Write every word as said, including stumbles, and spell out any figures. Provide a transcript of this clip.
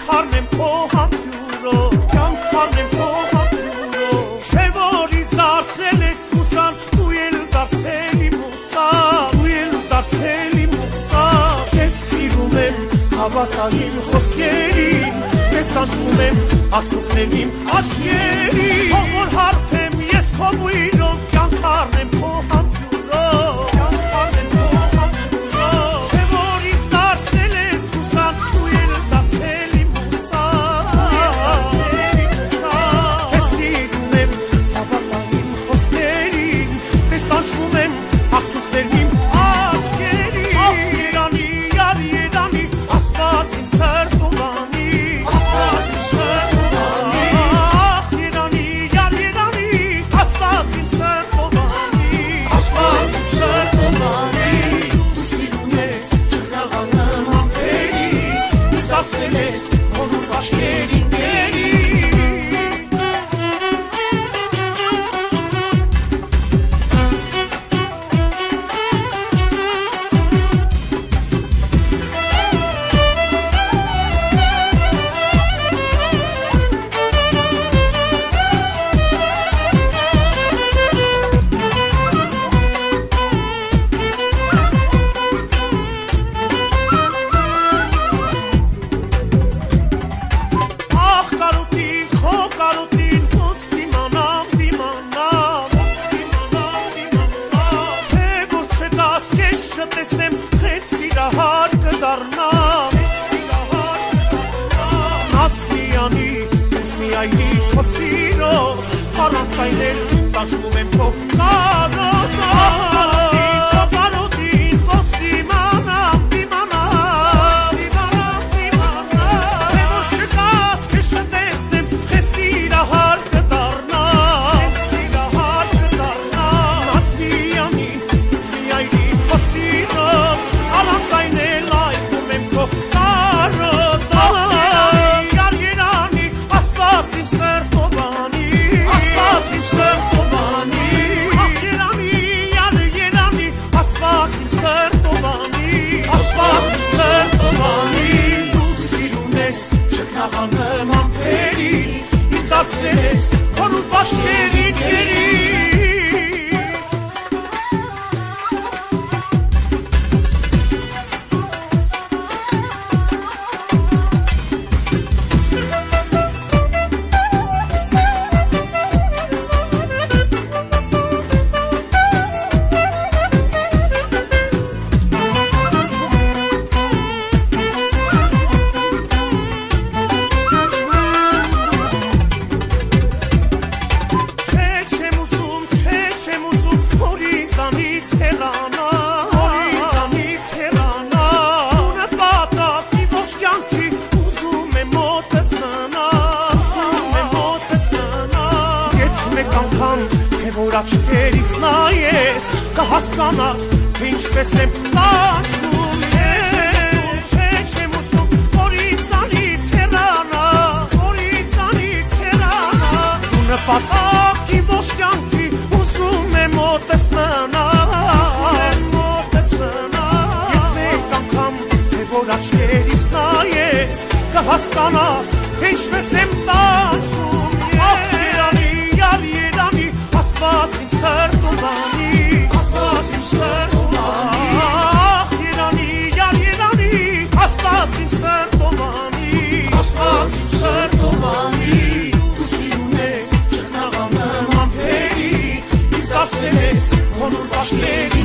Կյանքարն եմ քո համբյուրով, կյանքարն եմ քո համբյուրով, չէ որ ինձ դարձել ես մուսան, դու էլ դարձել իմ ուսան, դու էլ դարձել իմ ուսան, ես սիրում եմ հավատալիմ խոսքերին, ես կանչում եմ արձուկներն իմ աչքերին, ով որ հարբեմ ես քո բույրով, կյանքարն եմ քո համբյուրով, կյանքարն եմ քո համբյուրով, չէ որ ինձ դարձել ես մուսան, դու էլ դարձել իմ ուսան, ես սիրում եմ հավատալիմ խոսքերին, ես կանչում եմ արձուկներն իմ աչքերին, ահ Երանի, յար Երանի, Աստված իմ սրտում անի, Աստված իմ սրտում անի, ահ Երանի, յար Երանի, Աստված իմ սրտում անի, Աստված իմ սրտում անի, դու սիրում ես ճգնաղանեմ ամպերի, ինձ դարձրել ես հոնուր բաշկերին գերի, տեսնեմ խեց սիրահար կդառնամ, Ասմիանի, Ասմիայի քո սիրով, առանց այն էլ տաշվում եմ քո կարոտով, քո բարոտին ոնց դիմանամ, դիմանամ, դիմանամ, դիմանամ, թե որ չկաս քեզ չտեսնեմ, խեց սիրահար կդառնամ, խեց սիրահար կդառնամ, Ասմիանի, Ասմիայի քո սիրով, առանց այն էլ այգում եմ քո կարոտով, յար Երանի, Աստված իմ սրտով անի, Աստված իմ սրտով անի, ահ Երանի, յար Երանի, Աստված իմ սրտով անի, Աստված իմ սրտով անի, դու սիրում ես ճգնաղանեմ ամպերի, ինձ դարձրել ես հոնուր բաշկերին գերի, աչքերիս նայես, կհասկանաս, թե ինչպես եմ կանչում ես, չէ չեմ ուսում, որ ինձանից հեռանա, որ ինձանից հեռանա, դու նպատակի ոչ կյանքի ուզում եմ մոտս մնա, մոտս մնա, ետ մեկ անգամ, թե որ աչքերիս նայես, կհասկանաս, թե ինչպես եմ կանչում ես, յար Երանի, Աստված իմ սրտում անի, Աստված իմ սրտում անի, ահ Երանի, յար Երանի, Աստված իմ սրտում անի, Աստված իմ սրտում անի, դու սիրում ես ճգնաղանեմ ամպերի, ինձ դարձրել ես հոնուր բաշկերի